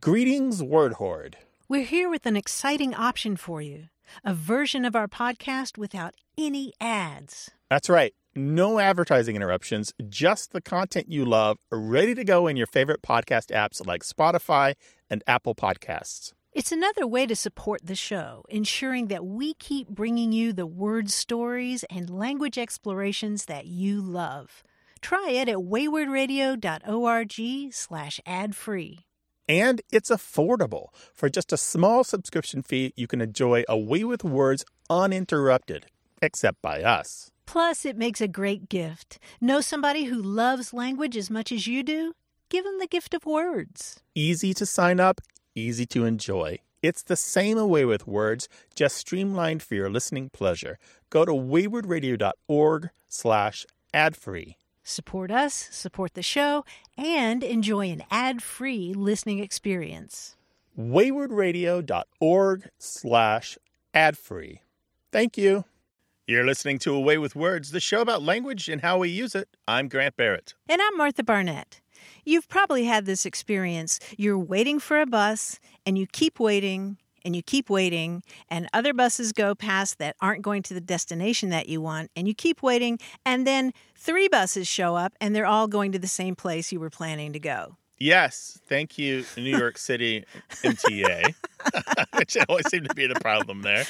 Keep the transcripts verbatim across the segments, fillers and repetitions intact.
Greetings, Word Horde. We're here with an exciting option for you, a version of our podcast without any ads. That's right. No advertising interruptions, just the content you love, ready to go in your favorite podcast apps like Spotify and Apple Podcasts. It's another way to support the show, ensuring that we keep bringing you the word stories and language explorations that you love. Try it at waywardradio.org slash ad-free. And it's affordable. For just a small subscription fee, you can enjoy A Way with Words uninterrupted, except by us. Plus, it makes a great gift. Know somebody who loves language as much as you do? Give them the gift of words. Easy to sign up, easy to enjoy. It's the same A Way with Words, just streamlined for your listening pleasure. Go to waywardradio.org slash ad-free. Support us, support the show, and enjoy an ad-free listening experience. waywardradio.org slash ad-free. Thank you. You're listening to A Way with Words, the show about language and how we use it. I'm Grant Barrett. And I'm Martha Barnett. You've probably had this experience. You're waiting for a bus, and you keep waiting, and you keep waiting, and other buses go past that aren't going to the destination that you want, and you keep waiting, and then three buses show up, and they're all going to the same place you were planning to go. Yes. Thank you, New York City M T A, which always seemed to be the problem there.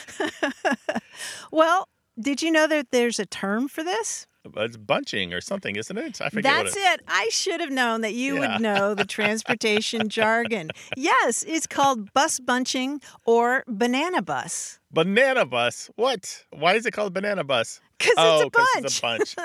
Well, did you know that there's a term for this? It's bunching or something, isn't it? I forget That's what it, it. I should have known that you Yeah. would know the transportation jargon. Yes, it's called bus bunching or banana bus. Banana bus. What? Why is it called banana bus? Because oh, it's a 'cause bunch. it's a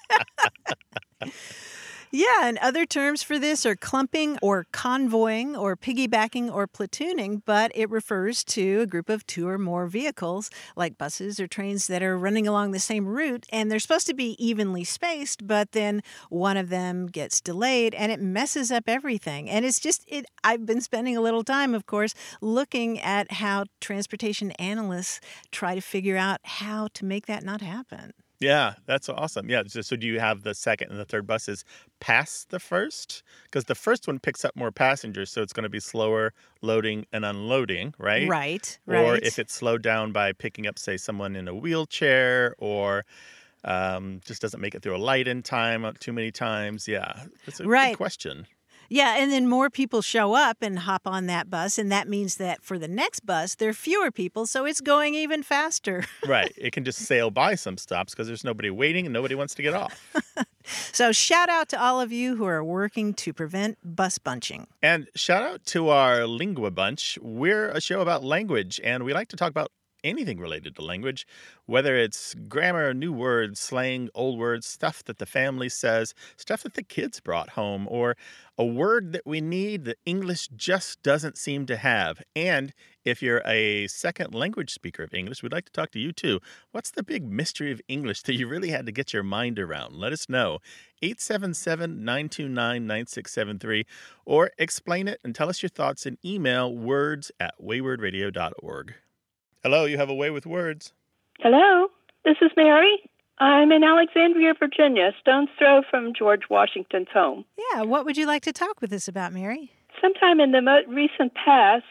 bunch. Yeah, and other terms for this are clumping or convoying or piggybacking or platooning, but it refers to a group of two or more vehicles, like buses or trains that are running along the same route, and they're supposed to be evenly spaced, but then one of them gets delayed, and it messes up everything. And it's just, it. I've been spending a little time, of course, looking at how transportation analysts try to figure out how to make that not happen. Yeah, that's awesome. Yeah, so, so do you have the second and the third buses pass the first? Because the first one picks up more passengers, so it's going to be slower loading and unloading, right? Right, right. Or if it's slowed down by picking up, say, someone in a wheelchair or um, just doesn't make it through a light in time too many times. Yeah, that's a Right. good question. Yeah, and then more people show up and hop on that bus, and that means that for the next bus, there are fewer people, so it's going even faster. Right. It can just sail by some stops because there's nobody waiting and nobody wants to get off. So shout out to all of you who are working to prevent bus bunching. And shout out to our Lingua Bunch. We're a show about language, and we like to talk about anything related to language, whether it's grammar, new words, slang, old words, stuff that the family says, stuff that the kids brought home, or a word that we need that English just doesn't seem to have. And if you're a second language speaker of English, we'd like to talk to you too. What's the big mystery of English that you really had to get your mind around? Let us know. eight seven seven, nine two nine, nine six seven three, or explain it and tell us your thoughts in email, words at waywardradio dot org. Hello, you have A Way with Words. Hello, this is Mary. I'm in Alexandria, Virginia, a stone's throw from George Washington's home. Yeah, what would you like to talk with us about, Mary? Sometime in the mo- recent past,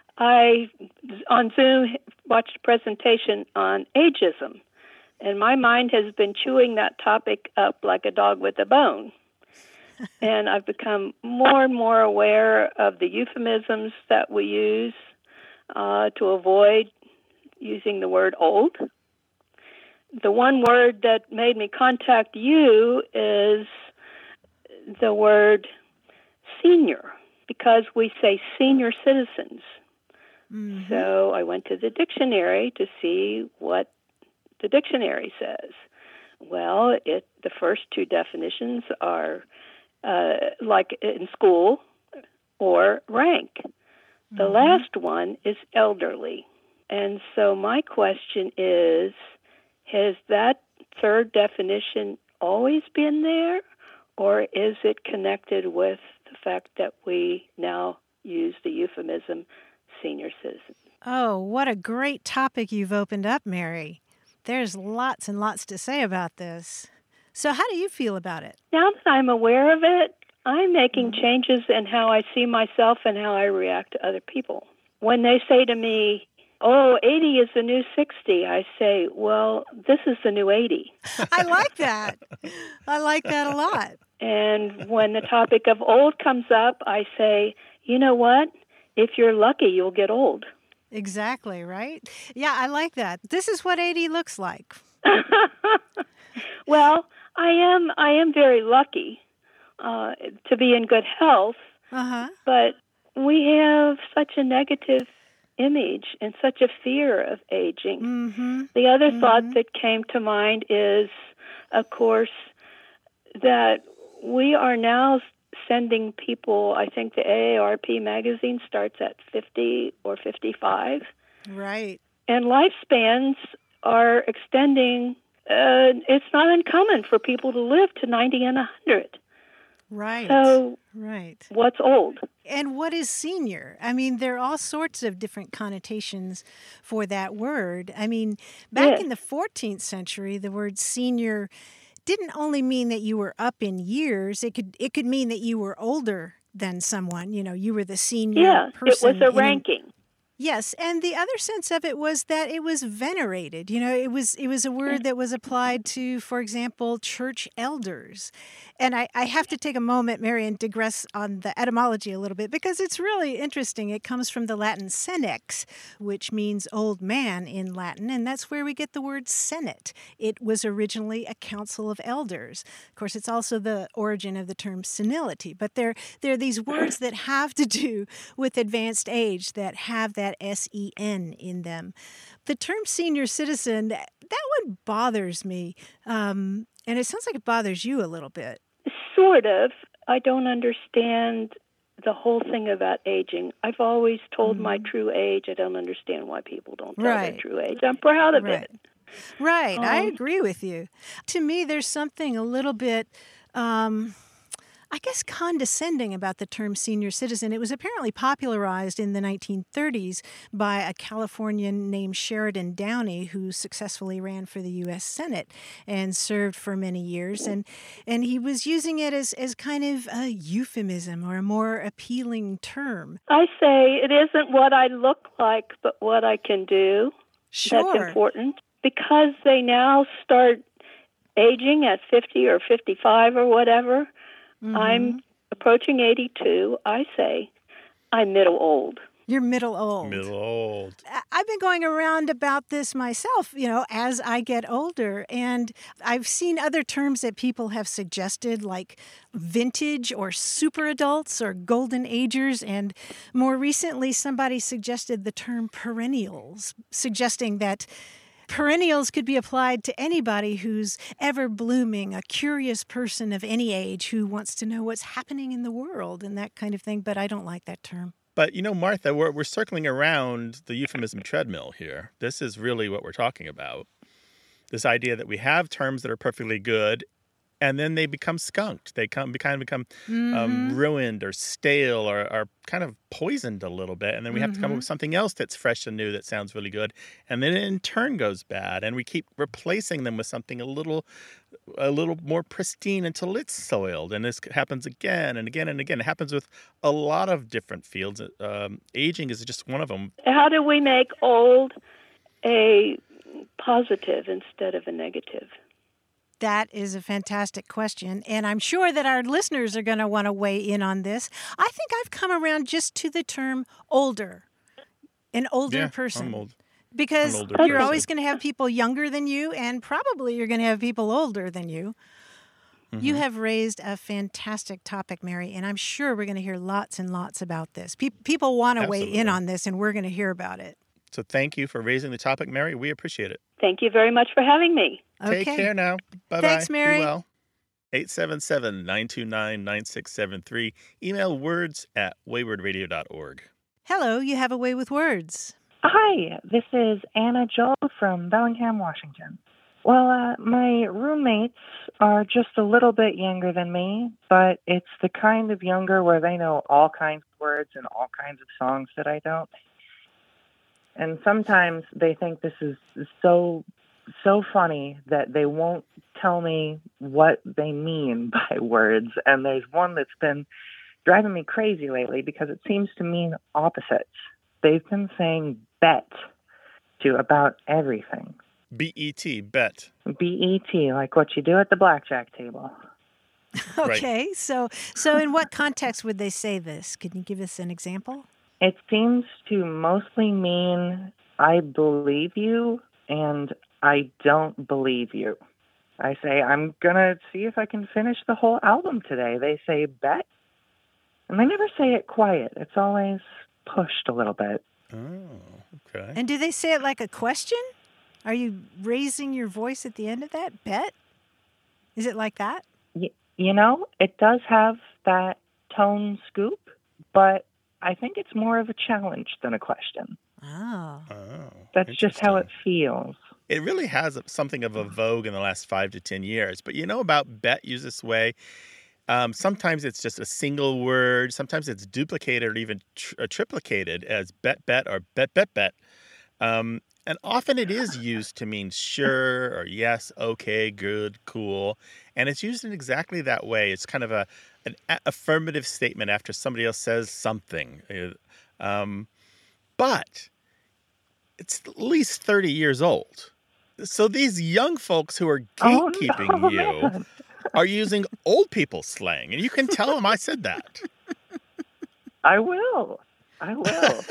I, on Zoom, watched a presentation on ageism, and my mind has been chewing that topic up like a dog with a bone. And I've become more and more aware of the euphemisms that we use uh, to avoid using the word old. The one word that made me contact you is the word senior, because we say senior citizens. Mm-hmm. So I went to the dictionary to see what the dictionary says. Well, it the first two definitions are uh, like in school or rank. Mm-hmm. The last one is elderly. And so my question is, has that third definition always been there, or is it connected with the fact that we now use the euphemism senior citizen? Oh, what a great topic you've opened up, Mary. There's lots and lots to say about this. So how do you feel about it? Now that I'm aware of it, I'm making changes in how I see myself and how I react to other people. When they say to me, oh, eighty is the new sixty, I say, well, this is the new eighty. I like that. I like that a lot. And when the topic of old comes up, I say, you know what? If you're lucky, you'll get old. Exactly, right? Yeah, I like that. This is what eighty looks like. Well, I am I am very lucky uh, to be in good health, Uh-huh. but we have such a negative image and such a fear of aging. Mm-hmm. The other mm-hmm. thought that came to mind is, of course, that we are now sending people, I think the A A R P magazine starts at fifty or fifty-five. Right. And lifespans are extending. Uh, it's not uncommon for people to live to ninety and one hundred. Right. So right. what's old? And what is senior? I mean, there are all sorts of different connotations for that word. I mean, back Yes. in the fourteenth century, the word senior didn't only mean that you were up in years. It could it could mean that you were older than someone. You know, you were the senior Yeah, it person. was a in an- ranking. Yes, and the other sense of it was that it was venerated. You know, it was it was a word that was applied to, for example, church elders. And I, I have to take a moment, Mary, and digress on the etymology a little bit because it's really interesting. It comes from the Latin senex, which means old man in Latin, and that's where we get the word senate. It was originally a council of elders. Of course, it's also the origin of the term senility, but there, there are these words that have to do with advanced age that have that S E N in them. The term senior citizen, that one bothers me, um, and it sounds like it bothers you a little bit. Sort of. I don't understand the whole thing about aging. I've always told Mm-hmm. my true age. I don't understand why people don't tell Right. their true age. I'm proud of Right. it. Right, I Um, agree with you. To me, there's something a little bit, um, I guess, condescending about the term senior citizen. It was apparently popularized in the nineteen thirties by a Californian named Sheridan Downey, who successfully ran for the U S Senate and served for many years. And and he was using it as, as kind of a euphemism or a more appealing term. I say it isn't what I look like, but what I can do. Sure. That's important because they now start aging at fifty or fifty-five or whatever. Mm-hmm. I'm approaching eighty-two. I say I'm middle old. You're middle old. Middle old. I- I've been going around about this myself, you know, as I get older. And I've seen other terms that people have suggested, like vintage or super adults or golden agers. And more recently, somebody suggested the term perennials, suggesting that perennials could be applied to anybody who's ever blooming, a curious person of any age who wants to know what's happening in the world and that kind of thing. But I don't like that term. But, you know, Martha, we're, we're circling around the euphemism treadmill here. This is really what we're talking about. This idea that we have terms that are perfectly good, and then they become skunked. They come, kind of become Mm-hmm. um, ruined or stale or, or kind of poisoned a little bit. And then we have to come up with something else that's fresh and new that sounds really good. And then it in turn goes bad. And we keep replacing them with something a little a little more pristine until it's soiled. And this happens again and again and again. It happens with a lot of different fields. Um, aging is just one of them. How do we make old a positive instead of a negative? That is a fantastic question, and I'm sure that our listeners are going to want to weigh in on this. I think I've come around just to the term older, an older Yeah, person. I'm old. Because An older you're person. always going to have people younger than you, and probably you're going to have people older than you. Mm-hmm. You have raised a fantastic topic, Mary, and I'm sure we're going to hear lots and lots about this. Pe- people want to weigh in Absolutely. on this, and we're going to hear about it. So thank you for raising the topic, Mary. We appreciate it. Thank you very much for having me. Okay. Take care now. Bye-bye. Thanks, Mary. Be well. eight seven seven, nine two nine, nine six seven three. Email words at wayward radio dot org. Hello, you have a way with words. Hi, this is Anna Joel from Bellingham, Washington. Well, uh, my roommates are just a little bit younger than me, but it's the kind of younger where they know all kinds of words and all kinds of songs that I don't. And sometimes they think this is so so funny that they won't tell me what they mean by words. And there's one that's been driving me crazy lately because it seems to mean opposites. They've been saying bet to about everything. B E T, bet. B E T, like what you do at the blackjack table. Okay, right. so so in what context would they say this? Can you give us an example? It seems to mostly mean I believe you and I don't believe you. I say, I'm going to see if I can finish the whole album today. They say bet. And they never say it quiet. It's always pushed a little bit. Oh, okay. And do they say it like a question? Are you raising your voice at the end of that? Bet? Is it like that? Y- you know, it does have that tone scoop, but I think it's more of a challenge than a question. Oh. Oh. That's just how it feels. It really has something of a vogue in the last five to ten years. But you know about bet used this way? Um, sometimes it's just a single word. Sometimes it's duplicated or even tr- or triplicated as bet, bet, or bet, bet, bet. Um, and often it is used to mean sure or yes, okay, good, cool. And it's used in exactly that way. It's kind of a an a- affirmative statement after somebody else says something. Um, but it's at least thirty years old. So these young folks who are gatekeeping oh, no, you man. are using old people slang. And you can tell them I said that. I will. I will.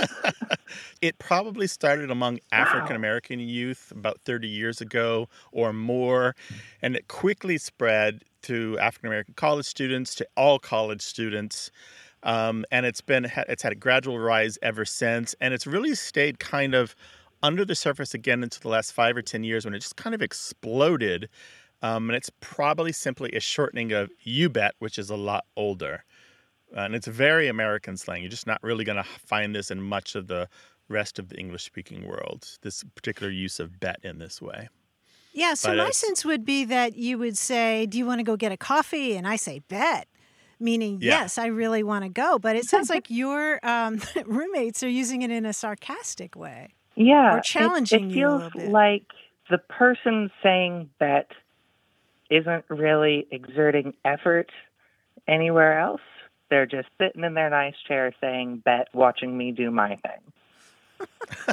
It probably started among African-American youth about thirty years ago or more. And it quickly spread to African-American college students, to all college students. Um, and it's been it's had a gradual rise ever since. And it's really stayed kind of under the surface again into the last five or ten years when it just kind of exploded. Um, and it's probably simply a shortening of you bet, which is a lot older. Uh, and it's very American slang. You're just not really going to find this in much of the rest of the English-speaking world, this particular use of bet in this way. Yeah, so But my it's- sense would be that you would say, do you want to go get a coffee? And I say, bet. Meaning, Yeah. yes, I really want to go. But it sounds like your um, roommates are using it in a sarcastic way. Yeah. Or challenging it, it you a feels little bit. like the person saying bet isn't really exerting effort anywhere else. They're just sitting in their nice chair saying bet, watching me do my thing.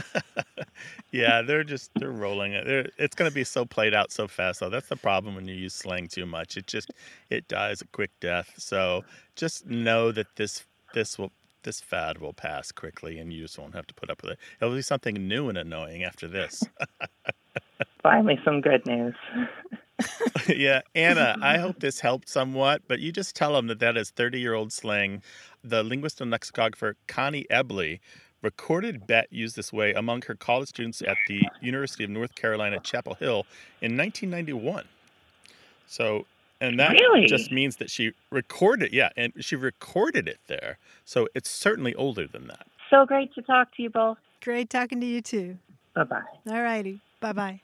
Yeah, they're just, they're rolling it. They're, it's going to be so played out so fast. So that's the problem when you use slang too much. It just, it dies a quick death. So just know that this, this will, this fad will pass quickly and you just won't have to put up with it. It'll be something new and annoying after this. Finally, some good news. Yeah, Anna, I hope this helped somewhat, but you just tell them that that is thirty-year-old slang. The linguist and lexicographer Connie Ebley recorded bet used this way among her college students at the University of North Carolina, Chapel Hill in nineteen ninety-one. So, and that Really? just means that she recorded, yeah, and she recorded it there. So it's certainly older than that. So great to talk to you both. Great talking to you, too. Bye-bye. All righty. Bye-bye.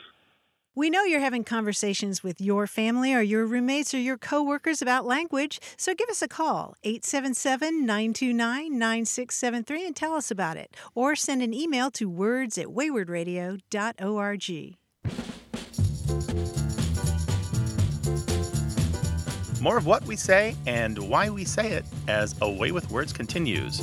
We know you're having conversations with your family or your roommates or your coworkers about language, so give us a call, eight seven seven, nine two nine, nine six seven three, and tell us about it. Or send an email to words at wayward radio dot org. More of what we say and why we say it as A Way with Words continues.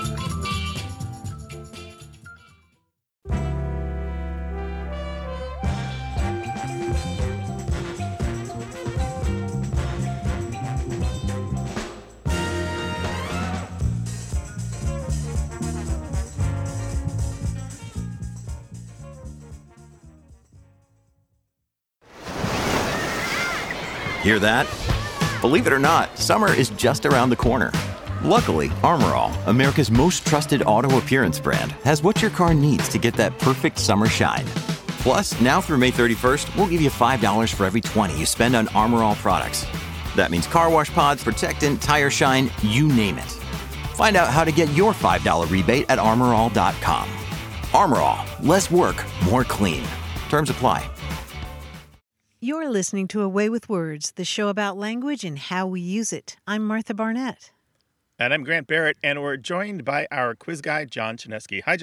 Hear that? Believe it or not, summer is just around the corner. Luckily, Armor All, America's most trusted auto appearance brand, has what your car needs to get that perfect summer shine. Plus, now through May thirty-first, we'll give you five dollars for every twenty you spend on Armor All products. That means car wash pods, protectant, tire shine, you name it. Find out how to get your five dollars rebate at armor all dot com. Armor All, less work, more clean. Terms apply. You're listening to A Way with Words, the show about language and how we use it. I'm Martha Barnett. And I'm Grant Barrett, and we're joined by our quiz guy, John Chinesky. Hi, John.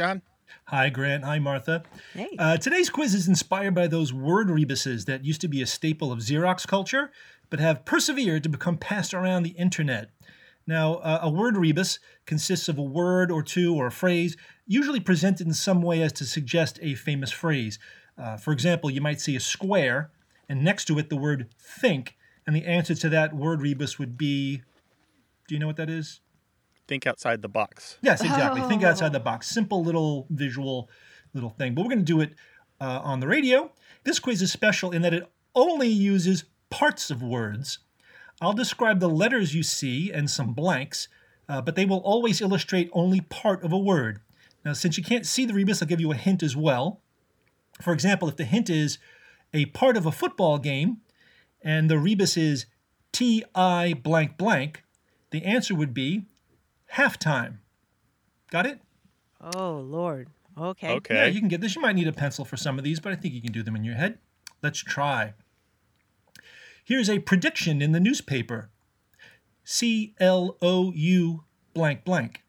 Hi, Grant. Hi, Martha. Hey. Uh, today's quiz is inspired by those word rebuses that used to be a staple of Xerox culture, but have persevered to become passed around the internet. Now, uh, a word rebus consists of a word or two or a phrase, usually presented in some way as to suggest a famous phrase. Uh, for example, you might see a square, and next to it the word think, and the answer to that word rebus would be, do you know what that is? Think outside the box. Yes, exactly. Oh. Think outside the box. Simple little visual little thing. But we're going to do it uh, on the radio. This quiz is special in that it only uses parts of words. I'll describe the letters you see and some blanks, uh, but they will always illustrate only part of a word. Now, since you can't see the rebus, I'll give you a hint as well. For example, if the hint is a part of a football game and the rebus is T I blank blank, the answer would be halftime. Got it? Oh, Lord. Okay. Okay. Yeah, you can get this. You might need a pencil for some of these, but I think you can do them in your head. Let's try. Here's a prediction in the newspaper. C L O U blank blank.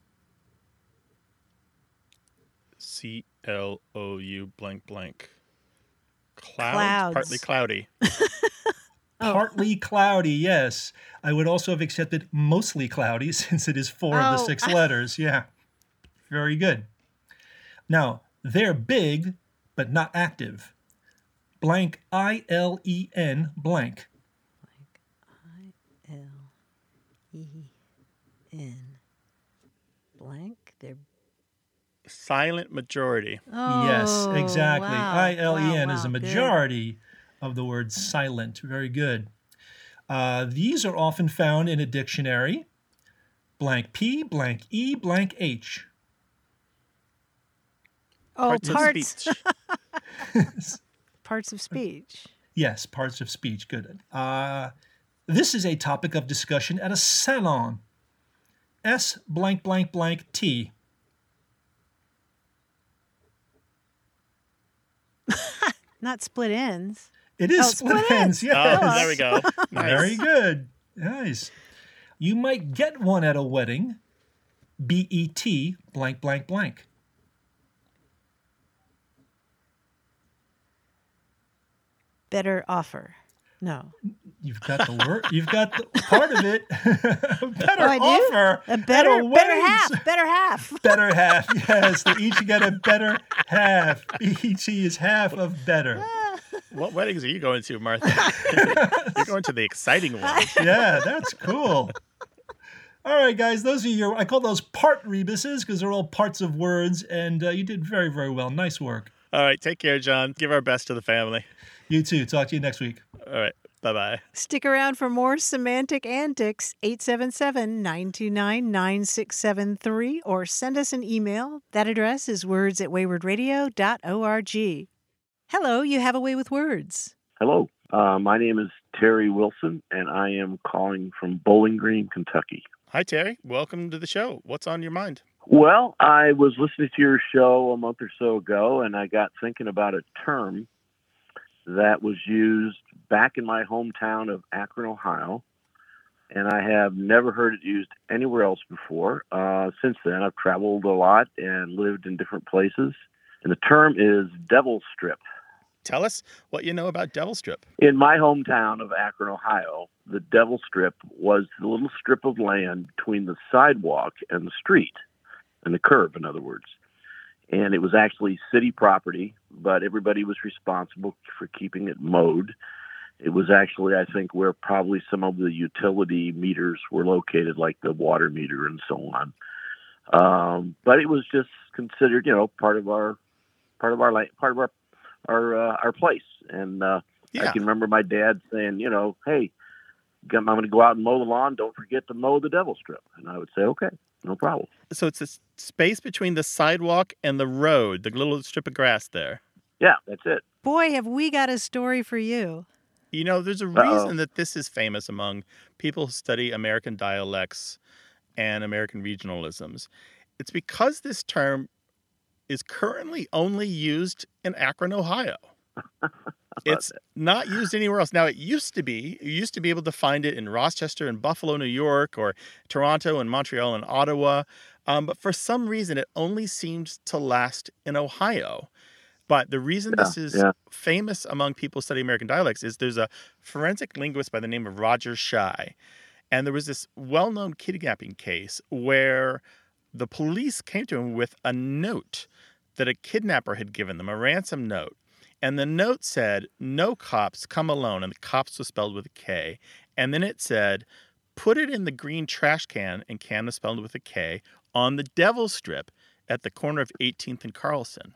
C L O U blank blank. Clouds, Clouds. partly cloudy. Partly cloudy, yes. I would also have accepted mostly cloudy since it is four of the Oh. six letters. Yeah. Very good. Now, they're big, but not active. Blank I L E N blank. L E N blank. They're Silent majority. oh, Yes, exactly. wow. I L E N Wow, is a wow, good. majority of the word silent. Very good. Uh, these are often found in a dictionary. Blank P, blank E, blank H. Oh, Parts of parts speech. parts of speech. Yes, parts of speech. Good. Uh, this is a topic of discussion at a salon. S blank blank blank T. Not split ends. It is Oh, split split ends. ends. Yes. Oh, there we go. Nice. Very good. Nice. You might get one at a wedding. B E T blank blank blank. Better offer. No. You've got the word. You've got the part of it. Better Oh, I do? offer. A at better, better wedding. half. Better half. Better half. Yes, they each get a better half. B E T is half of better. What weddings are you going to, Martha? You're going to the exciting ones. Yeah, that's cool. All right, guys, those are your, I call those part rebuses because they're all parts of words, and uh, you did very, very well. Nice work. All right, take care, John. Give our best to the family. You too. Talk to you next week. All right, bye-bye. Stick around for more semantic antics. eight seven seven, nine two nine, nine six seven three or send us an email. That address is words at wayward radio dot org. Hello, you have a way with words. Hello, uh, my name is Terry Wilson, and I am calling from Bowling Green, Kentucky. Hi, Terry. Welcome to the show. What's on your mind? Well, I was listening to your show a month or so ago, and I got thinking about a term that was used back in my hometown of Akron, Ohio, and I have never heard it used anywhere else before. Uh, since then, I've traveled a lot and lived in different places, and the term is devil strip. Tell us what you know about Devil Strip. In my hometown of Akron, Ohio, the Devil Strip was the little strip of land between the sidewalk and the street, and the curb, in other words. And it was actually city property, but everybody was responsible for keeping it mowed. It was actually, I think, where probably some of the utility meters were located, like the water meter and so on. Um, but it was just considered, you know, part of our part of our part of our our uh, our place. And uh, Yeah. I can remember my dad saying, you know, hey, I'm going to go out and mow the lawn. Don't forget to mow the Devil Strip. And I would say, okay, no problem. So it's a s- space between the sidewalk and the road, the little strip of grass there. Yeah, that's it. Boy, have we got a story for you. You know, there's a Uh-oh. reason that this is famous among people who study American dialects and American regionalisms. It's because this term is currently only used in Akron, Ohio. It's not used anywhere else. Now, it used to be. You used to be able to find it in Rochester and Buffalo, New York, or Toronto and Montreal and Ottawa. Um, but for some reason, it only seems to last in Ohio. But the reason Yeah, this is yeah. famous among people studying American dialects is there's a forensic linguist by the name of Roger Shy. And there was this well-known kidnapping case where the police came to him with a note that a kidnapper had given them, a ransom note. And the note said, "No cops, come alone." And the cops was spelled with a K. And then it said, "Put it in the green trash can," and can was spelled with a K, "on the Devil Strip at the corner of eighteenth and Carlson."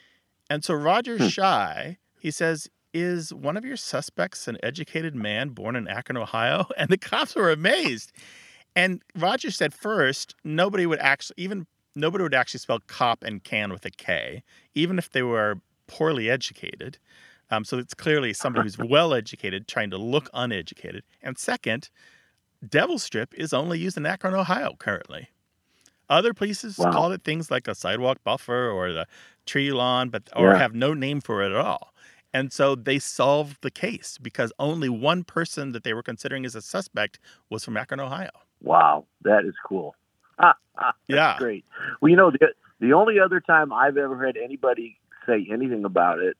And so Roger Hmm. Shy, he says, "Is one of your suspects an educated man born in Akron, Ohio?" And the cops were amazed. And Roger said first, nobody would actually, even nobody would actually spell cop and can with a K, even if they were poorly educated. Um, so it's clearly somebody who's well educated trying to look uneducated. And second, Devil Strip is only used in Akron, Ohio currently. Other places Wow. call it things like a sidewalk buffer or the tree lawn, but or Yeah. have no name for it at all. And so they solved the case because only one person that they were considering as a suspect was from Akron, Ohio. Wow, that is cool. Ah, ah, that's Yeah. great. Well, you know, the, the only other time I've ever had anybody say anything about it,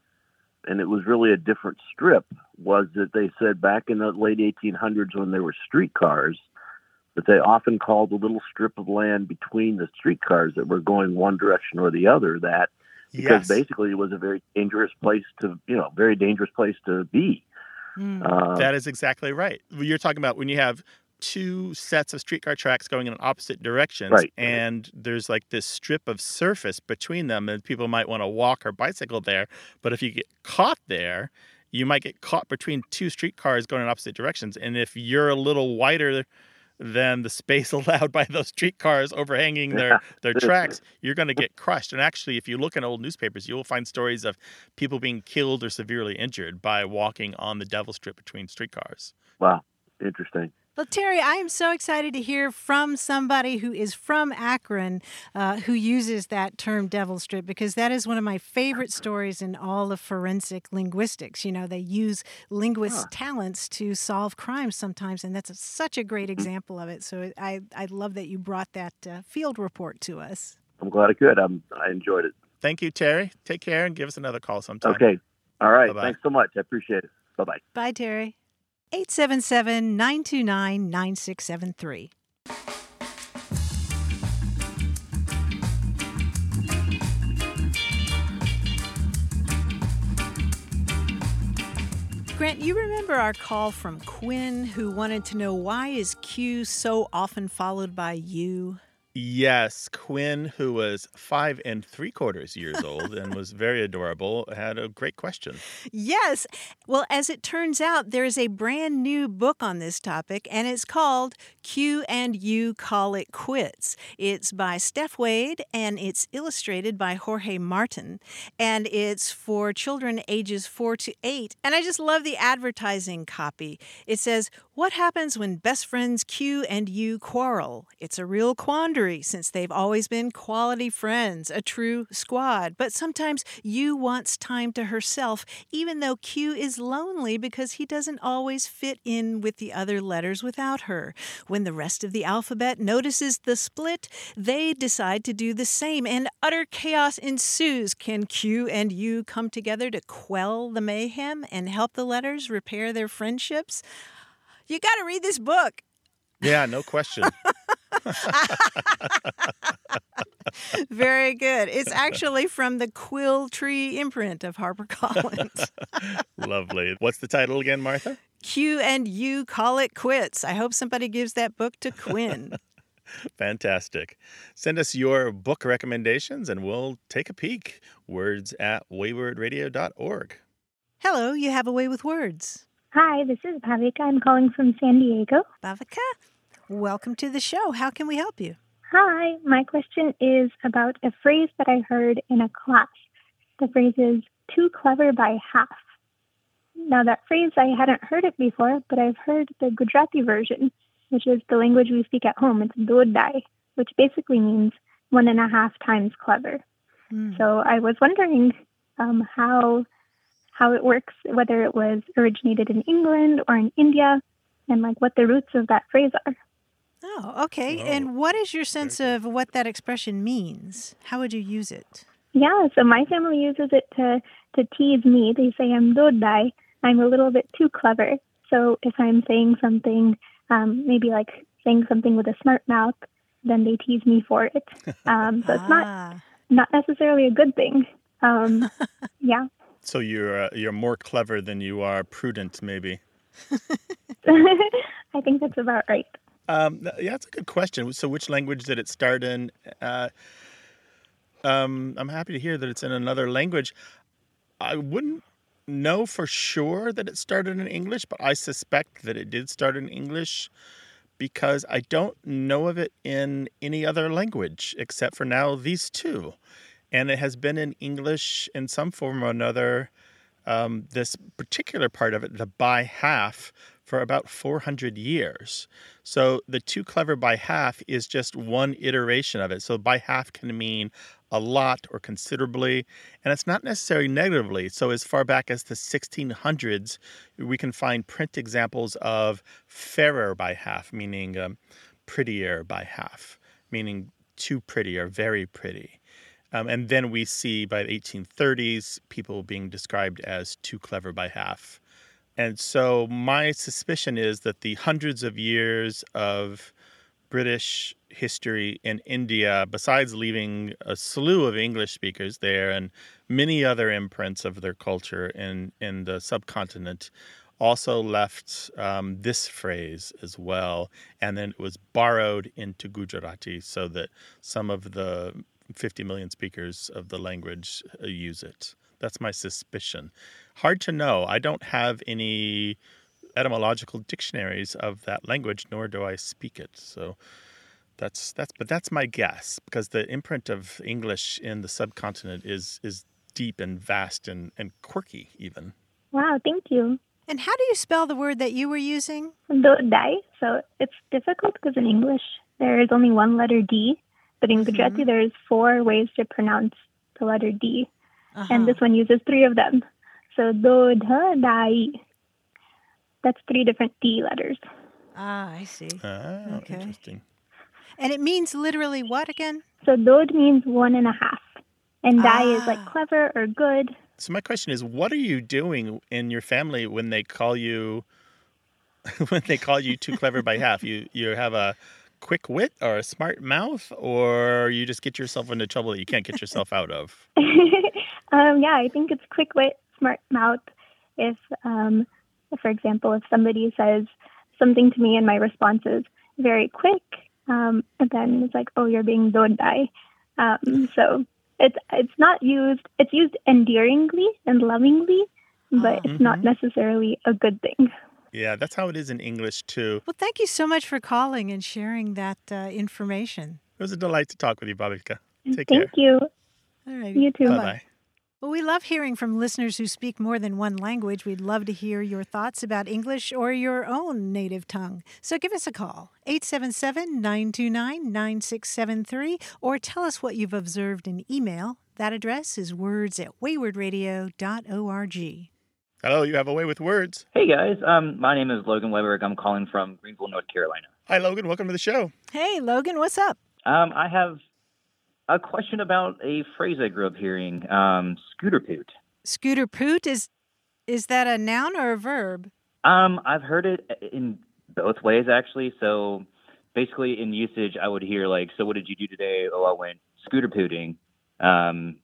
and it was really a different strip, was that they said back in the late eighteen hundreds when there were streetcars, that they often called the little strip of land between the streetcars that were going one direction or the other that, because Yes. basically it was a very dangerous place to, you know, very dangerous place to be. Mm. Uh, That is exactly right. You're talking about when you have two sets of streetcar tracks going in opposite directions, Right. and there's like this strip of surface between them, and people might want to walk or bicycle there. But if you get caught there, you might get caught between two streetcars going in opposite directions. And if you're a little wider than the space allowed by those streetcars overhanging their, their tracks, you're going to get crushed. And actually, if you look in old newspapers, you will find stories of people being killed or severely injured by walking on the Devil Strip between streetcars. wow, interesting. Well, Terry, I am so excited to hear from somebody who is from Akron uh, who uses that term devil strip, because that is one of my favorite stories in all of forensic linguistics. You know, they use linguists' Huh. talents to solve crimes sometimes, and that's a, such a great example of it. So I, I love that you brought that uh, field report to us. I'm glad I could. I'm, I enjoyed it. Thank you, Terry. Take care and give us another call sometime. Okay. All right. Bye-bye. Thanks so much. I appreciate it. Bye-bye. Bye, Terry. eight seven seven, nine two nine, nine six seven three. Grant, you remember our call from Quinn, who wanted to know, why is Q so often followed by U? Yes, Quinn, who was five and three quarters years old and was very adorable, had a great question. Yes. Well, as it turns out, there is a brand new book on this topic, and it's called Q and U Call It Quits. It's by Steph Wade, and it's illustrated by Jorge Martin, and it's for children ages four to eight. And I just love the advertising copy. It says, "What happens when best friends Q and U quarrel? It's a real quandary, since they've always been quality friends, a true squad. But sometimes U wants time to herself, even though Q is lonely because he doesn't always fit in with the other letters without her. When the rest of the alphabet notices the split, they decide to do the same, and utter chaos ensues. Can Q and U come together to quell the mayhem and help the letters repair their friendships?" You got to read this book. Yeah, no question. Very good. It's actually from the Quill Tree imprint of HarperCollins. Lovely. What's the title again, Martha? Q and U Call It Quits. I hope somebody gives that book to Quinn. Fantastic. Send us your book recommendations and we'll take a peek. Words at wayward radio dot org. Hello, you have a way with words. Hi, this is Bhavika. I'm calling from San Diego. Bhavika, welcome to the show. How can we help you? Hi, my question is about a phrase that I heard in a class. The phrase is too clever by half. Now, that phrase, I hadn't heard it before, but I've heard the Gujarati version, which is the language we speak at home. It's dodai, which basically means one and a half times clever. Mm. So I was wondering um, how how it works, whether it was originated in England or in India, and like what the roots of that phrase are. Oh, okay. Oh, And what is your sense very of what that expression means? How would you use it? Yeah, so my family uses it to, to tease me. They say I'm dodai. I'm a little bit too clever. So if I'm saying something, um, maybe like saying something with a smart mouth, then they tease me for it. Um, so it's not Ah. not necessarily a good thing. Um, yeah. So you're uh, you're more clever than you are prudent, maybe. I think that's about right. Um, th- yeah, that's a good question. So which language did it start in? Uh, um, I'm happy to hear that it's in another language. I wouldn't know for sure that it started in English, but I suspect that it did start in English because I don't know of it in any other language except for now these two. And it has been in English in some form or another, um, this particular part of it, the by half, for about four hundred years. So the too clever by half is just one iteration of it. So by half can mean a lot or considerably, and it's not necessarily negatively. So as far back as the sixteen hundreds, we can find print examples of fairer by half, meaning um, prettier by half, meaning too pretty or very pretty. Um, and then we see by the eighteen thirties people being described as too clever by half. And so my suspicion is that the hundreds of years of British history in India, besides leaving a slew of English speakers there and many other imprints of their culture in, in the subcontinent, also left um, this phrase as well. And then it was borrowed into Gujarati so that some of the fifty million speakers of the language uh, use it. That's my suspicion. Hard to know. I don't have any etymological dictionaries of that language, nor do I speak it. So that's that's but that's my guess, because the imprint of English in the subcontinent is is deep and vast and, and quirky even. Wow, thank you. And how do you spell the word that you were using? Dodai. So it's difficult because in English there is only one letter D, but in Gujarati Mhm. there is four ways to pronounce the letter D. Uh-huh. And this one uses three of them. So dodai. That's three different D letters. Ah, I see. Oh, Okay. interesting. And it means literally what again? So dod means one and a half. And dai is like Ah. clever or good. So my question is, what are you doing in your family when they call you when they call you too clever by half? You you have a quick wit or a smart mouth, or you just get yourself into trouble that you can't get yourself out of? um, yeah, I think it's quick wit, smart mouth. If, um, for example, if somebody says something to me and my response is very quick, um, and then it's like, oh, you're being dodai. Um, so it's it's not used, it's used endearingly and lovingly, but Ah. it's not Mhm. necessarily a good thing. Yeah, that's how it is in English too. Well, thank you so much for calling and sharing that uh, information. It was a delight to talk with you, Babika. Take Thank care. you. All right. You too. Bye bye. Well, we love hearing from listeners who speak more than one language. We'd love to hear your thoughts about English or your own native tongue. So give us a call, eight seven seven, nine two nine, nine six seven three, or tell us what you've observed in email. That address is words at wayward radio dot org. Hello, you have a way with words. Hey guys, um, my name is Logan Weber. I'm calling from Greenville, North Carolina. Hi, Logan. Welcome to the show. Hey, Logan, what's up? Um, I have a question about a phrase I grew up hearing, um, scooter poot. Scooter poot, is is that a noun or a verb? Um, I've heard it in both ways actually. So basically, in usage, I would hear like, "So what did you do today?" "Oh, I went scooter pooting," um,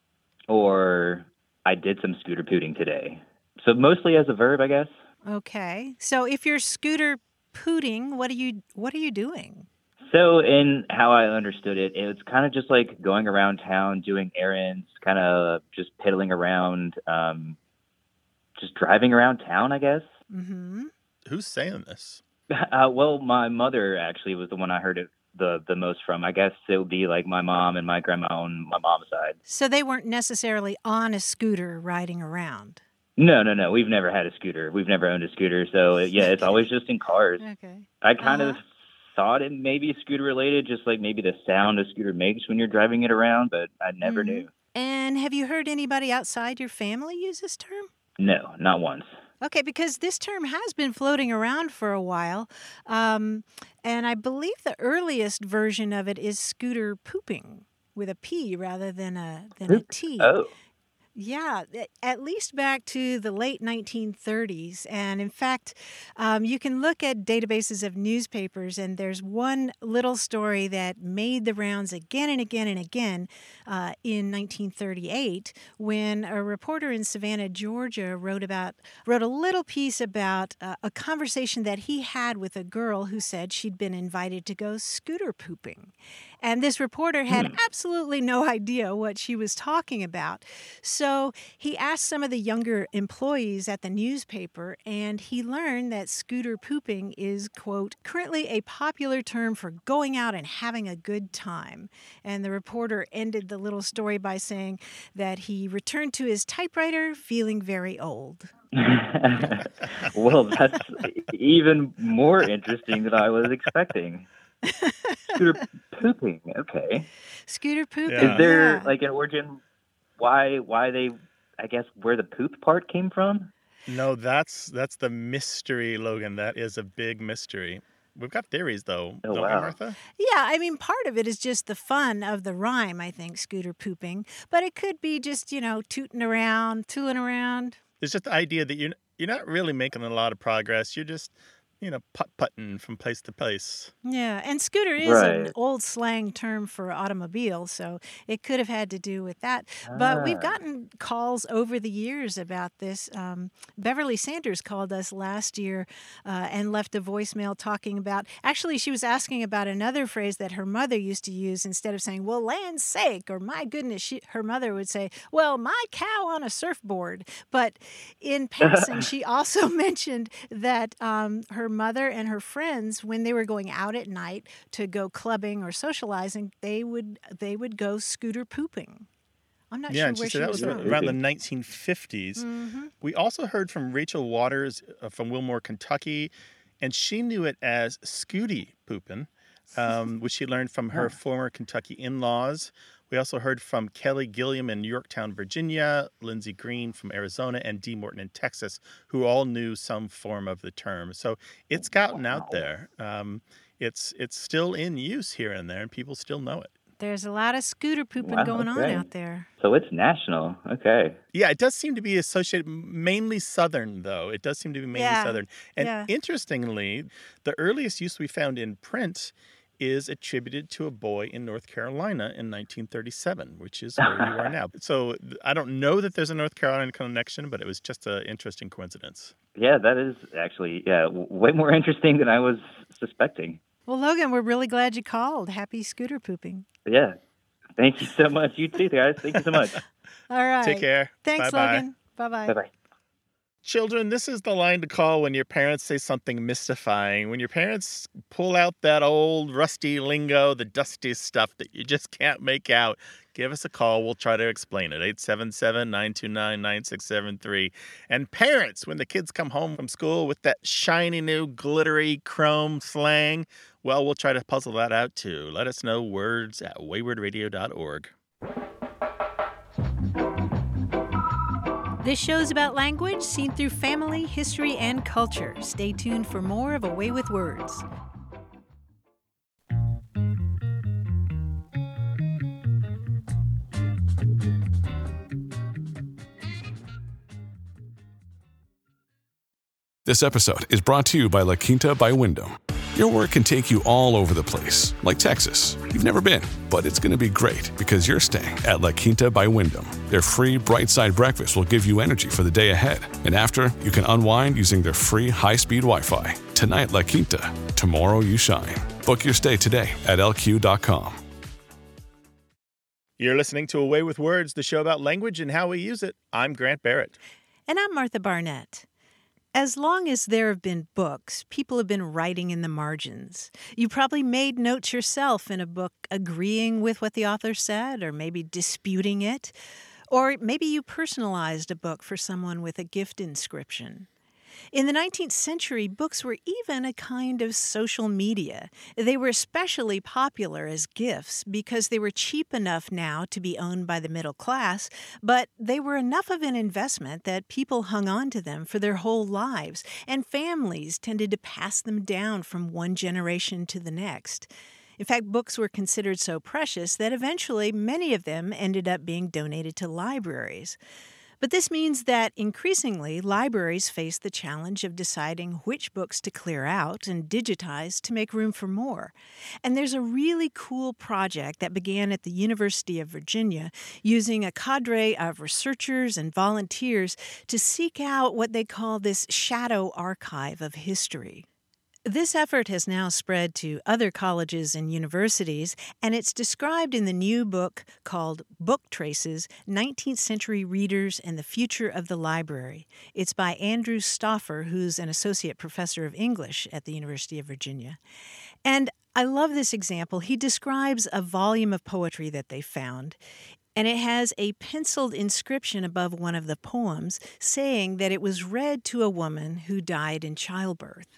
or "I did some scooter pooting today." So mostly as a verb, I guess. Okay. So if you're scooter pooting, what are you what are you doing? So in how I understood it, it's kind of just like going around town, doing errands, kind of just piddling around, um, just driving around town, I guess. Mm-hmm. Who's saying this? Uh, well, my mother actually was the one I heard it the, the most from. I guess it would be like my mom and my grandma on my mom's side. So they weren't necessarily on a scooter riding around. No, no, no. We've never had a scooter. We've never owned a scooter. So, yeah, it's always just in cars. Okay. I kind Uh-huh. of thought it may be scooter related, just like maybe the sound a scooter makes when you're driving it around, but I never Mhm. knew. And have you heard anybody outside your family use this term? No, not once. Okay, because this term has been floating around for a while, um, and I believe the earliest version of it is scooter pooping with a P rather than a than a T. Oh. Yeah, th- at least back to the late nineteen thirties. And in fact, um, you can look at databases of newspapers, and there's one little story that made the rounds again and again and again uh, in nineteen thirty-eight when a reporter in Savannah, Georgia, wrote about wrote a little piece about uh, a conversation that he had with a girl who said she'd been invited to go scooter pooping. And this reporter had absolutely no idea what she was talking about. So he asked some of the younger employees at the newspaper, and he learned that scooter pooping is, quote, currently a popular term for going out and having a good time. And the reporter ended the little story by saying that he returned to his typewriter feeling very old. Well, that's even more interesting than I was expecting. Scooter pooping, okay. Scooter pooping. Yeah. Is there yeah. like an origin why why they I guess where the poop part came from? No, that's that's the mystery, Logan. That is a big mystery. We've got theories, though, Oh, don't we, wow. Martha? Yeah, I mean, part of it is just the fun of the rhyme, I think, scooter pooping. But it could be just, you know, tooting around, tooling around. It's just the idea that you're you're not really making a lot of progress. You're just, you know, putt-putting from place to place. Yeah, and scooter is an Right. old slang term for automobile, so it could have had to do with that. But we've Ah. gotten calls over the years about this. Um, Beverly Sanders called us last year uh, and left a voicemail talking about, actually, she was asking about another phrase that her mother used to use. Instead of saying, well, land's sake, or my goodness, she, her mother would say, well, my cow on a surfboard. But in passing, she also mentioned that um, her mother and her friends, when they were going out at night to go clubbing or socializing, they would they would go scooter pooping. I'm not Yeah, sure and she where said she that was was from. around the nineteen fifties. Mm-hmm. We also heard from Rachel Waters uh, from Wilmore, Kentucky, and she knew it as Scooty poopin', um, which she learned from her former Kentucky in-laws. We also heard from Kelly Gilliam in Yorktown, Virginia, Lindsey Green from Arizona, and Dee Morton in Texas, who all knew some form of the term. So it's gotten out there. Um, it's it's still in use here and there, and people still know it. There's a lot of scooter pooping Wow, going okay. on out there. So it's national. Okay. Yeah, it does seem to be associated mainly Southern, though. It does seem to be mainly Yeah, Southern. And yeah. interestingly, the earliest use we found in print is attributed to a boy in North Carolina in nineteen thirty-seven, which is where you are now. So th- I don't know that there's a North Carolina connection, but it was just an interesting coincidence. Yeah, that is actually yeah w- way more interesting than I was suspecting. Well, Logan, we're really glad you called. Happy scooter pooping. Yeah. Thank you so much. You too, guys. Thank you so much. All right. Take care. Thanks, Bye-bye. Logan. Bye-bye. Bye bye. Children, this is the line to call when your parents say something mystifying. When your parents pull out that old rusty lingo, the dusty stuff that you just can't make out, give us a call. We'll try to explain it. eight seven seven, nine two nine, nine six seven three. And parents, when the kids come home from school with that shiny new glittery chrome slang, well, we'll try to puzzle that out too. Let us know, words at wayward radio dot org. This show's about language seen through family, history, and culture. Stay tuned for more of A Way with Words. This episode is brought to you by La Quinta by Wyndham. Your work can take you all over the place, like Texas. You've never been, but it's going to be great because you're staying at La Quinta by Wyndham. Their free Bright Side breakfast will give you energy for the day ahead. And after, you can unwind using their free high-speed Wi-Fi. Tonight, La Quinta. Tomorrow, you shine. Book your stay today at L Q dot com. You're listening to A Way with Words, the show about language and how we use it. I'm Grant Barrett. And I'm Martha Barnett. As long as there have been books, people have been writing in the margins. You probably made notes yourself in a book agreeing with what the author said, or maybe disputing it. Or maybe you personalized a book for someone with a gift inscription. In the nineteenth century, books were even a kind of social media. They were especially popular as gifts because they were cheap enough now to be owned by the middle class, but they were enough of an investment that people hung on to them for their whole lives, and families tended to pass them down from one generation to the next. In fact, books were considered so precious that eventually many of them ended up being donated to libraries. But this means that increasingly libraries face the challenge of deciding which books to clear out and digitize to make room for more. And there's a really cool project that began at the University of Virginia using a cadre of researchers and volunteers to seek out what they call this shadow archive of history. This effort has now spread to other colleges and universities, and it's described in the new book called Book Traces, nineteenth Century Readers and the Future of the Library. It's by Andrew Stauffer, who's an associate professor of English at the University of Virginia. And I love this example. He describes a volume of poetry that they found, and it has a penciled inscription above one of the poems saying that it was read to a woman who died in childbirth.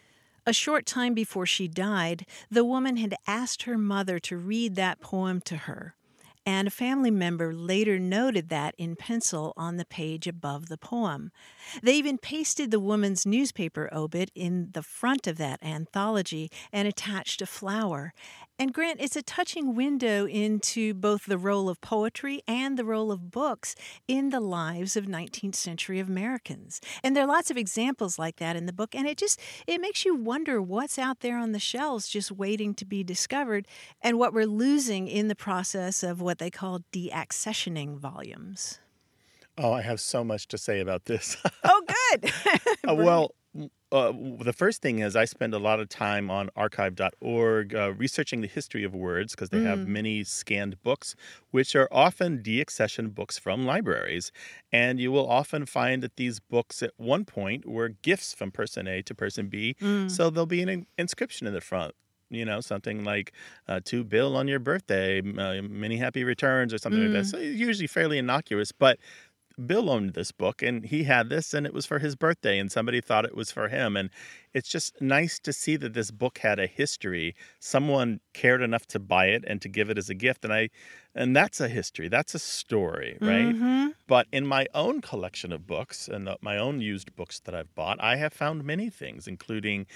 A short time before she died, the woman had asked her mother to read that poem to her, and a family member later noted that in pencil on the page above the poem. They even pasted the woman's newspaper obit in the front of that anthology and attached a flower. And Grant, it's a touching window into both the role of poetry and the role of books in the lives of nineteenth century Americans. And there are lots of examples like that in the book, and it just, it makes you wonder what's out there on the shelves just waiting to be discovered and what we're losing in the process of what they call deaccessioning volumes. Oh, I have so much to say about this. Oh, good. uh, well, uh, the first thing is I spend a lot of time on archive dot org uh, researching the history of words because they mm. have many scanned books, which are often deaccession books from libraries. And you will often find that these books at one point were gifts from person A to person B. Mm. So there'll be an in- inscription in the front. You know, something like, uh, to Bill on your birthday, uh, many happy returns or something mm. like that. So it's usually fairly innocuous, but Bill owned this book and he had this and it was for his birthday and somebody thought it was for him. And it's just nice to see that this book had a history. Someone cared enough to buy it and to give it as a gift. And I, and that's a history. That's a story, right? Mm-hmm. But in my own collection of books and my own used books that I've bought, I have found many things, including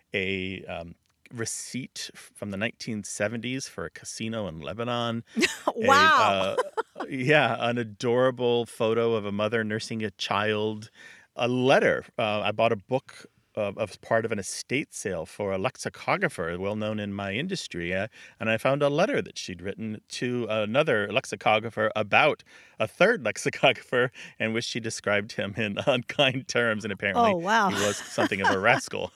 a um, receipt from the nineteen seventies for a casino in Lebanon. Wow. A, uh, yeah, an adorable photo of a mother nursing a child. A letter. Uh, I bought a book uh, as part of an estate sale for a lexicographer well known in my industry. Uh, and I found a letter that she'd written to another lexicographer about a third lexicographer in which she described him in unkind terms. And apparently oh, wow. he was something of a rascal.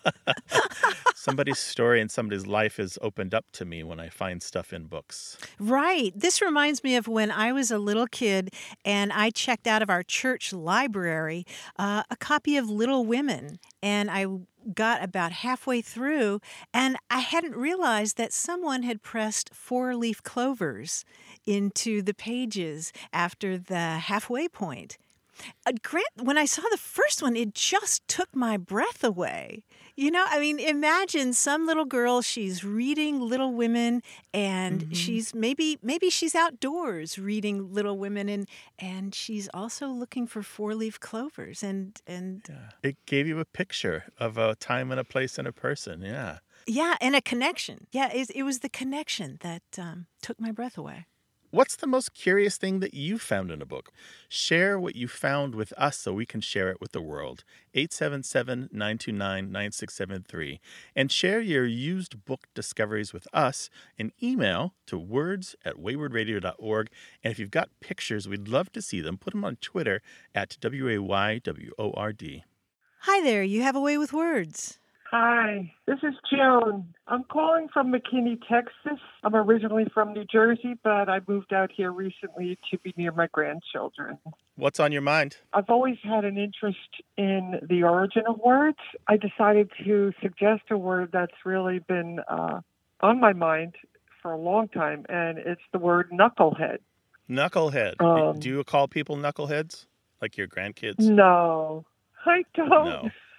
Somebody's story and somebody's life is opened up to me when I find stuff in books. Right. This reminds me of when I was a little kid and I checked out of our church library uh, a copy of Little Women. And I got about halfway through and I hadn't realized that someone had pressed four-leaf clovers into the pages after the halfway point. Uh, Grant, when I saw the first one, it just took my breath away. You know, I mean, imagine some little girl, she's reading Little Women and mm-hmm. she's maybe maybe she's outdoors reading Little Women and and she's also looking for four-leaf clovers and and yeah. It gave you a picture of a time and a place and a person. Yeah. Yeah, and a connection. Yeah, it, it was the connection that um, took my breath away. What's the most curious thing that you found in a book? Share what you found with us so we can share it with the world. eight seven seven, nine two nine, nine six seven three. And share your used book discoveries with us in email to words at wayward radio dot org. And if you've got pictures, we'd love to see them. Put them on Twitter at W A Y W O R D. Hi there, you have a way with words. Hi, this is Joan. I'm calling from McKinney, Texas. I'm originally from New Jersey, but I moved out here recently to be near my grandchildren. What's on your mind? I've always had an interest in the origin of words. I decided to suggest a word that's really been uh, on my mind for a long time, and it's the word knucklehead. Knucklehead. Um, Do you call people knuckleheads? Like your grandkids? No, I don't. No.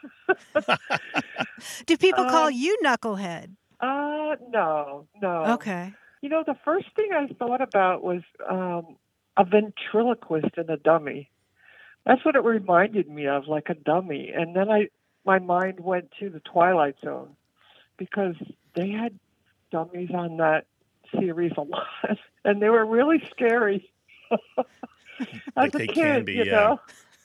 Do people call Um, you knucklehead? Uh, no, no. Okay. You know, the first thing I thought about was um, a ventriloquist and a dummy. That's what it reminded me of, like a dummy. And then I, my mind went to the Twilight Zone because they had dummies on that series a lot, and they were really scary. As They- a they kid, can be, you yeah. know.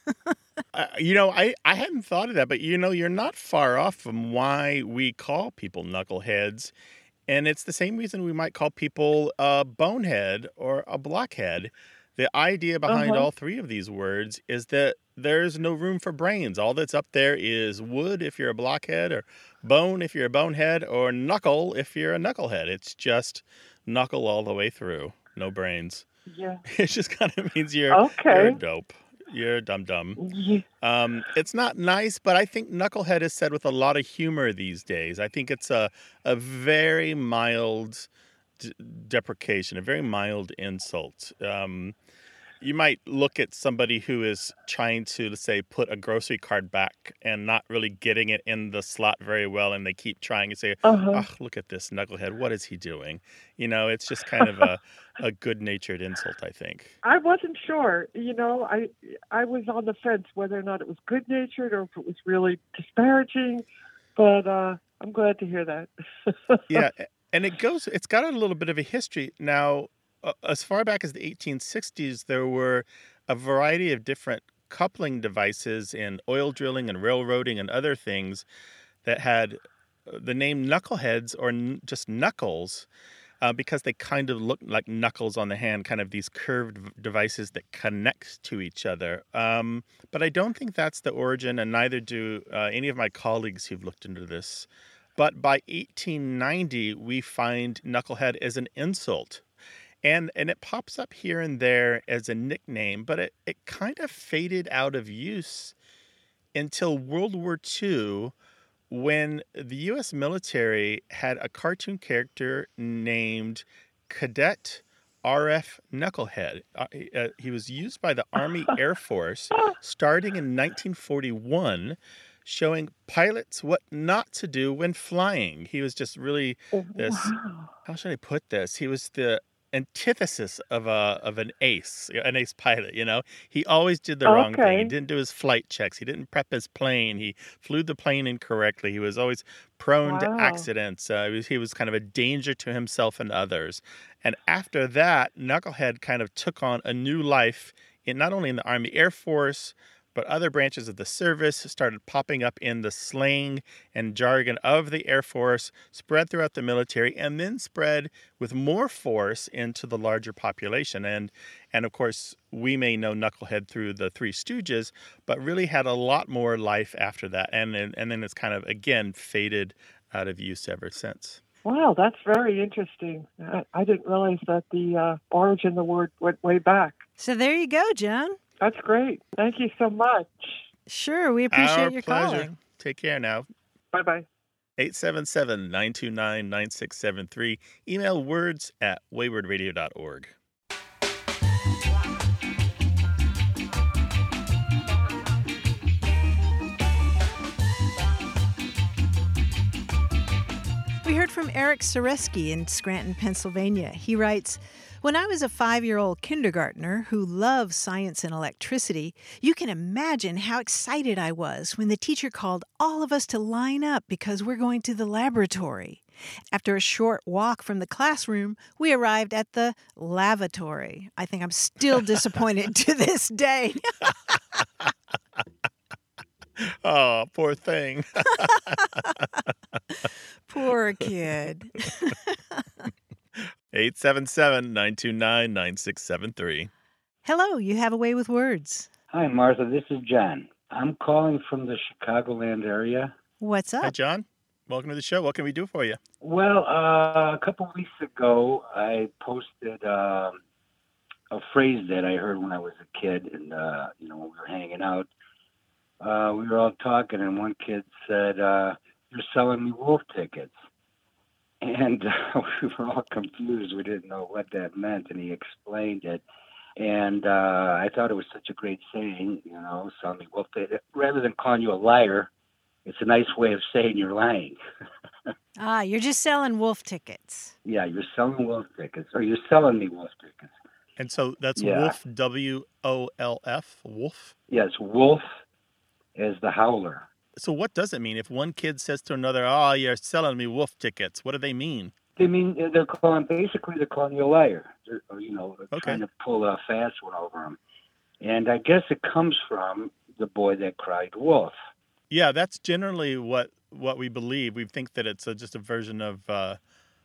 Uh, you know, I, I hadn't thought of that, but you know, you're not far off from why we call people knuckleheads. And it's the same reason we might call people a bonehead or a blockhead. The idea behind Uh-huh. all three of these words is that there's no room for brains. All that's up there is wood if you're a blockhead, or bone if you're a bonehead, or knuckle if you're a knucklehead. It's just knuckle all the way through. No brains. Yeah. It just kind of means you're, you're a Okay. dope. You're a dum-dum. Yeah. Um, it's not nice, but I think knucklehead is said with a lot of humor these days. I think it's a a very mild d- deprecation, a very mild insult. Um, you might look at somebody who is trying to, let's say, put a grocery cart back and not really getting it in the slot very well, and they keep trying and say, Uh-huh. "Oh, look at this knucklehead! What is he doing?" You know, it's just kind of a a good-natured insult, I think. I wasn't sure. You know, I I was on the fence whether or not it was good natured or if it was really disparaging. But uh, I'm glad to hear that. Yeah, a- and it goes. It's got a little bit of a history now. Uh, as far back as the eighteen sixties, there were a variety of different coupling devices in oil drilling and railroading and other things that had uh, the name knuckleheads or n- just knuckles. Uh, because they kind of look like knuckles on the hand, kind of these curved v- devices that connect to each other. Um, but I don't think that's the origin, and neither do uh, any of my colleagues who've looked into this. But by eighteen ninety, we find knucklehead as an insult. And and it pops up here and there as a nickname, but it, it kind of faded out of use until World War Two, when the U S military had a cartoon character named Cadet R F Knucklehead. Uh, he, uh, he was used by the Army Air Force starting in nineteen forty-one, showing pilots what not to do when flying. He was just really this, Wow. how should I put this? He was the antithesis of a of an ace, an ace pilot, you know. He always did the wrong thing. He Okay. didn't do his flight checks. He didn't prep his plane. He flew the plane incorrectly. He was always prone to Wow. accidents. Uh, he was, he was kind of a danger to himself and others. And after that, Knucklehead kind of took on a new life in not only in the Army Air Force, but other branches of the service started popping up in the slang and jargon of the Air Force, spread throughout the military, and then spread with more force into the larger population. And, and of course, we may know Knucklehead through the Three Stooges, but really had a lot more life after that. And, and, and then it's kind of, again, faded out of use ever since. Wow, that's very interesting. I, I didn't realize that the uh, origin of the word went way back. So there you go, Joan. That's great. Thank you so much. Sure, we appreciate Our your pleasure. calling. Take care now. Bye-bye. eight seven seven, nine two nine, nine six seven three. Email words at wayward radio dot org. We heard from Eric Soreski in Scranton, Pennsylvania. He writes, when I was a five-year-old kindergartner who loved science and electricity, you can imagine how excited I was when the teacher called all of us to line up because we're going to the laboratory. After a short walk from the classroom, we arrived at the lavatory. I think I'm still disappointed to this day. Oh, poor thing. Poor kid. eight seven seven, nine two nine, nine six seven three. Hello, you have a way with words. Hi, Martha. This is John. I'm calling from the Chicagoland area. What's Hi, up? John. Welcome to the show. What can we do for you? Well, uh, a couple weeks ago, I posted um, a phrase that I heard when I was a kid, and uh, you know, when we were hanging out, uh, we were all talking, and one kid said, uh, "You're selling me wolf tickets," and uh, we were all confused. We didn't know what that meant, and he explained it. And uh, I thought it was such a great saying, you know, selling me wolf tickets. Rather than calling you a liar, it's a nice way of saying you're lying. Ah, you're just selling wolf tickets. Yeah, you're selling wolf tickets, or you're selling me wolf tickets. And so that's Yeah. wolf, W O L F, wolf. Yes, wolf is the howler. So what does it mean if one kid says to another, "Oh, you're selling me wolf tickets"? What do they mean? They mean they're calling basically they're calling you a liar, they're, or, you know, Okay. trying to pull a fast one over them. And I guess it comes from the boy that cried wolf. Yeah, that's generally what what we believe. We think that it's a, just a version of uh,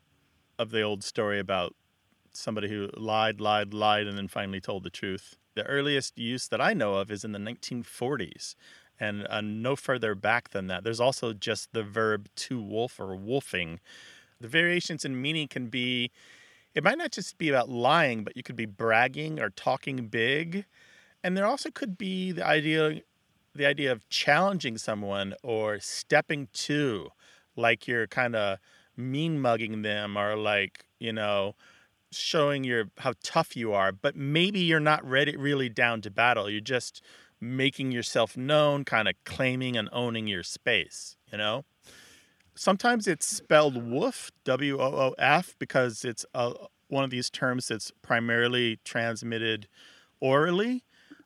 of the old story about somebody who lied, lied, lied, and then finally told the truth. The earliest use that I know of is in the nineteen forties, and uh, no further back than that. There's also just the verb to wolf or wolfing. The variations in meaning can be, it might not just be about lying, but you could be bragging or talking big. And there also could be the idea the idea of challenging someone or stepping to, like you're kind of mean mugging them or like, you know, showing your how tough you are, but maybe you're not ready really down to battle. You're just making yourself known, kind of claiming and owning your space, you know? Sometimes it's spelled woof, W O O F, because it's a, one of these terms that's primarily transmitted orally.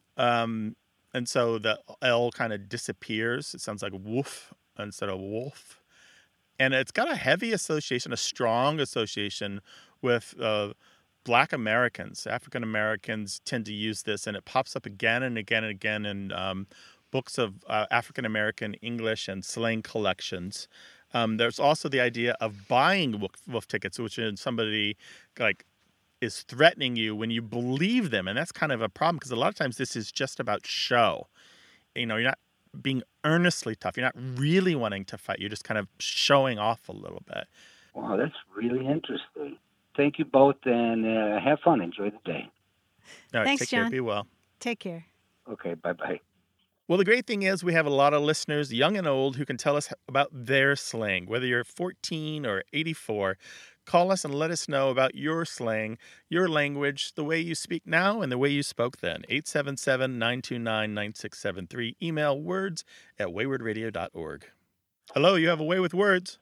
Um, and so the L kind of disappears. It sounds like woof instead of wolf. And it's got a heavy association, a strong association with uh, Black Americans. African Americans tend to use this, and it pops up again and again and again in um, books of uh, African American English and slang collections. Um, there's also the idea of buying wolf, wolf tickets, which is somebody like is threatening you when you believe them. And that's kind of a problem because a lot of times this is just about show. You know, you're not being earnestly tough. You're not really wanting to fight. You're just kind of showing off a little bit. Wow, that's really interesting. Thank you both, and uh, have fun. Enjoy the day. All right, Thanks, take care. John. Be well. Take care. Okay, bye-bye. Well, the great thing is we have a lot of listeners, young and old, who can tell us about their slang. Whether you're fourteen or eighty-four, call us and let us know about your slang, your language, the way you speak now and the way you spoke then. eight seven seven, nine two nine, nine six seven three. Email words at wayward radio dot org. Hello, you have a way with words.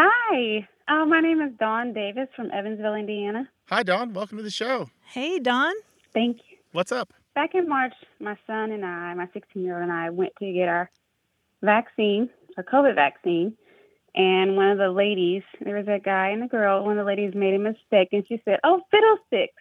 Hi, uh, my name is Dawn Davis from Evansville, Indiana. Hi, Dawn. Welcome to the show. Hey, Dawn. Thank you. What's up? Back in March, my son and I, my sixteen-year-old and I, went to get our vaccine, our COVID vaccine, and one of the ladies, there was a guy and a girl, one of the ladies made a mistake, and she said, "Oh, fiddlesticks."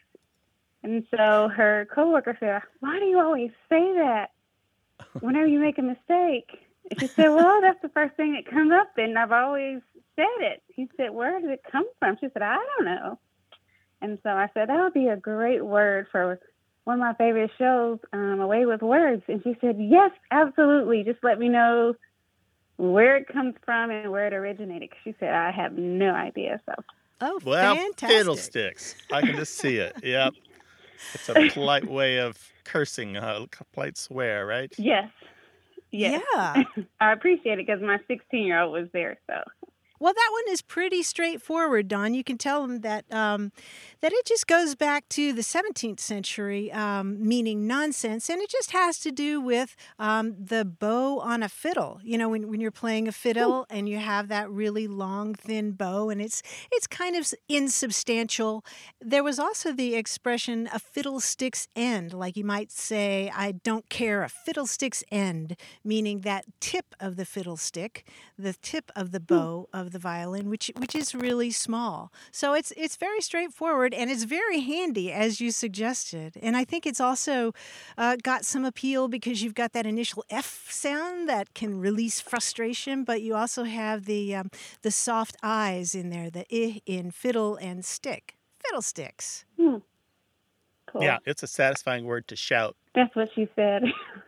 And so her coworker said, "Why do you always say that whenever you make a mistake?" And she said, "Well, that's the first thing that comes up, and I've always said it." He said, "Where did it come from?" She said, "I don't know." And so I said, that would be a great word for one of my favorite shows, um, A Way with Words. And she said, "Yes, absolutely. Just let me know where it comes from and where it originated." Because she said, "I have no idea." So, oh, well, fantastic. Fiddlesticks. I can just see it. Yep. It's a polite way of cursing, a polite swear, right? Yes. Yes. Yeah. I appreciate it because my sixteen-year-old was there, so. Well, that one is pretty straightforward, Dawn. You can tell them that um, that it just goes back to the seventeenth century, um, meaning nonsense, and it just has to do with um, the bow on a fiddle. You know, when, when you're playing a fiddle and you have that really long, thin bow, and it's it's kind of insubstantial. There was also the expression "a fiddlestick's end," like you might say, "I don't care a fiddlestick's end," meaning that tip of the fiddlestick, the tip of the bow of the violin, which which is really small. So it's it's very straightforward, and it's very handy, as you suggested. And I think it's also uh, got some appeal because you've got that initial F sound that can release frustration, but you also have the um, the soft I's in there, the I in fiddle and stick. Fiddlesticks. Hmm. Cool. Yeah, it's a satisfying word to shout. That's what she said.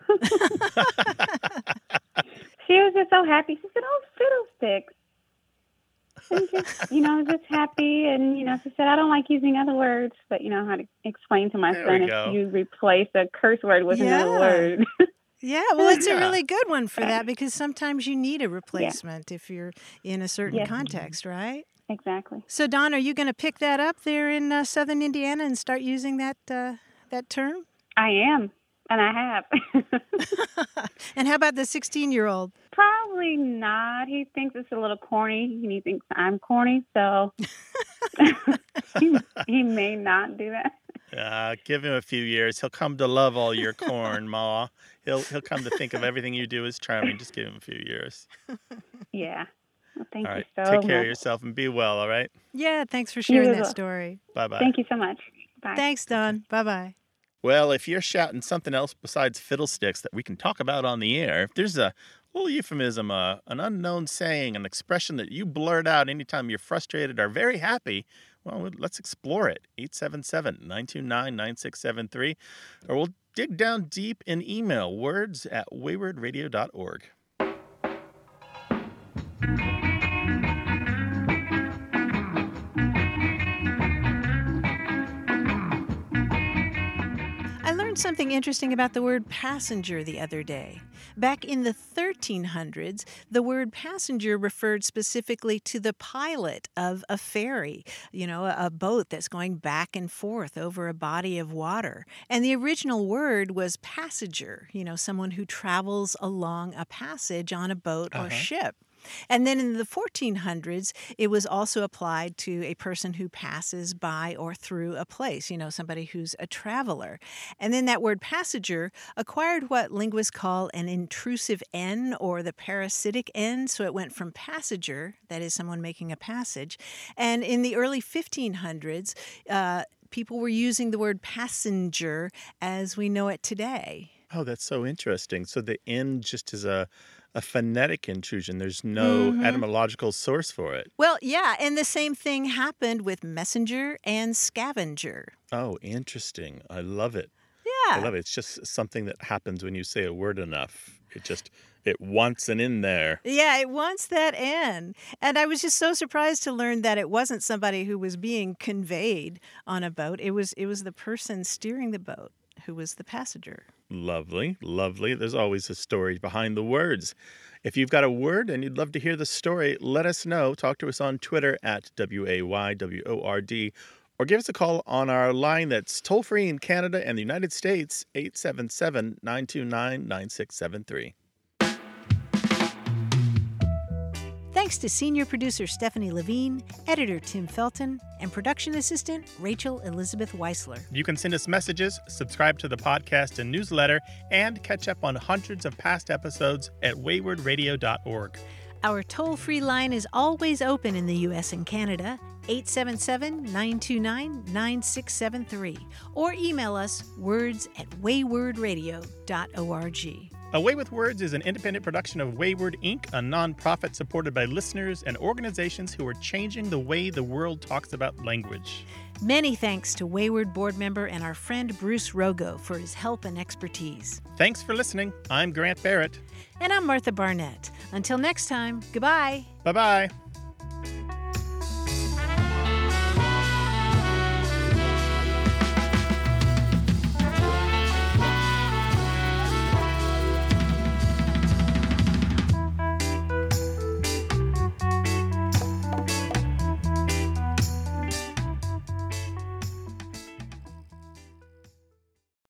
She was just so happy. She said, "Oh, fiddlesticks." And just, you know, just happy. And, you know, she said, "I don't like using other words, but you know how to explain to my There son we if go. you replace a curse word with Yeah. another word." Yeah, well, it's Yeah. a really good one for that because sometimes you need a replacement if you're in a certain Yes. context, right? Exactly. So, Don, are you going to pick that up there in uh, southern Indiana and start using that uh, that term? I am. And I have. And how about the sixteen-year-old? Probably not. He thinks it's a little corny, and he thinks I'm corny, so he, he may not do that. Uh, give him a few years. He'll come to love all your corn, Ma. He'll he'll come to think of everything you do as charming. Just give him a few years. Yeah. Well, thank all right. you so Take care much. of yourself and be well, all right? Yeah, thanks for sharing You that as well. story. Bye-bye. Thank you so much. Bye. Thanks, Don. Bye-bye. Well, if you're shouting something else besides fiddlesticks that we can talk about on the air, if there's a little euphemism, uh, an unknown saying, an expression that you blurt out anytime you're frustrated or very happy, well, let's explore it. eight seven seven, nine two nine, nine six seven three. Or we'll dig down deep in email, words at wayward radio dot org. I learned something interesting about the word passenger the other day. Back in the thirteen hundreds, the word passenger referred specifically to the pilot of a ferry, you know, a boat that's going back and forth over a body of water. And the original word was passenger, you know, someone who travels along a passage on a boat or Uh-huh. ship. And then in the fourteen hundreds, it was also applied to a person who passes by or through a place, you know, somebody who's a traveler. And then that word passenger acquired what linguists call an intrusive N or the parasitic N. So it went from passenger, that is someone making a passage. And in the early fifteen hundreds, uh, people were using the word passenger as we know it today. Oh, that's so interesting. So the N just is a, a phonetic intrusion. There's no Mhm. etymological source for it. Well, yeah, and the same thing happened with messenger and scavenger. Oh, interesting. I love it. Yeah. I love it. It's just something that happens when you say a word enough. It just, it wants an in there. Yeah, it wants that N. And I was just so surprised to learn that it wasn't somebody who was being conveyed on a boat. It was it was the person steering the boat who was the passenger. Lovely, lovely. There's always a story behind the words. If you've got a word and you'd love to hear the story, let us know. Talk to us on Twitter at W A Y W O R D, or give us a call on our line that's toll-free in Canada and the United States, eight seven seven, nine two nine, nine six seven three. Thanks to senior producer Stephanie Levine, editor Tim Felton, and production assistant Rachel Elizabeth Weisler. You can send us messages, subscribe to the podcast and newsletter, and catch up on hundreds of past episodes at wayward radio dot org. Our toll-free line is always open in the U S and Canada, eight seven seven, nine two nine, nine six seven three, or email us words at wayward radio dot org. A Way with Words is an independent production of Wayward Incorporated, a nonprofit supported by listeners and organizations who are changing the way the world talks about language. Many thanks to Wayward board member and our friend Bruce Rogo for his help and expertise. Thanks for listening. I'm Grant Barrett. And I'm Martha Barnett. Until next time, goodbye. Bye-bye.